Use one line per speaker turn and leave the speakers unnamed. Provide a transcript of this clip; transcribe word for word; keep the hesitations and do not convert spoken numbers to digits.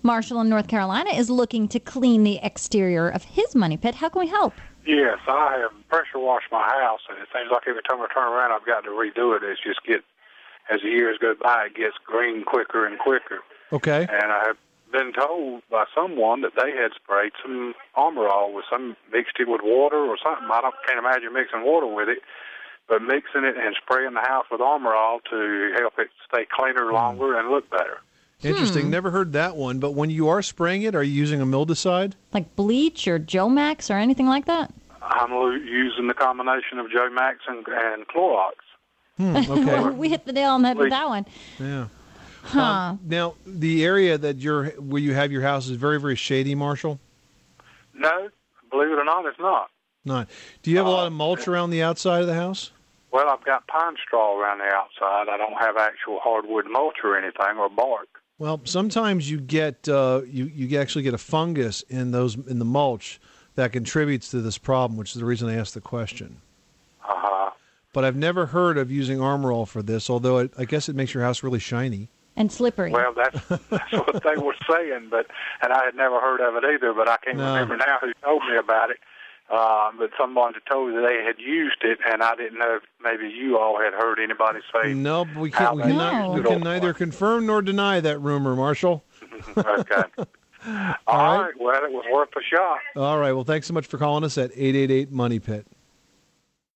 Marshall in North Carolina is looking to clean the exterior of his money pit. How can we help?
Yes, I have pressure washed my house, and it seems like every time I turn around, I've got to redo it. It's just get, as the years go by, it gets green quicker and quicker.
Okay.
And I have been told by someone that they had sprayed some Armor All with some, mixed it with water or something. I don't, can't imagine mixing water with it, but mixing it and spraying the house with Armor All to help it stay cleaner longer and look better.
Interesting.
Hmm.
Never heard that one. But when you are spraying it, are you using a mildewcide?
Like bleach or Joe Max or anything like that?
I'm using the combination of Joe Max and, and Clorox.
Hmm, okay.
We hit the nail on the head with that one.
Yeah.
Huh.
Um, now, the area that you're where you have your house is very, very shady, Marshall?
No, believe it or not, it's not.
Not. Do you have a lot of mulch around the outside of the house?
Well, I've got pine straw around the outside. I don't have actual hardwood mulch or anything or bark.
Well, sometimes you get uh, you you actually get a fungus in those in the mulch that contributes to this problem, which is the reason I asked the question.
Uh-huh.
But I've never heard of using Armor All for this, although it, I guess it makes your house really shiny.
And slippery.
Well, that's, that's what they were saying, but and I had never heard of it either, but I can't
No.
remember now who told me about it. Uh, but someone told me that they had used it, and I didn't know if maybe you all had heard anybody say.
No, but we
how
can't. We,
they
cannot,
used
we
it
can
or
neither
what.
confirm nor deny that rumor, Marshall.
Okay. All right. Well, it was worth a shot.
All right. Well, thanks so much for calling us at eight eight eight Money Pit.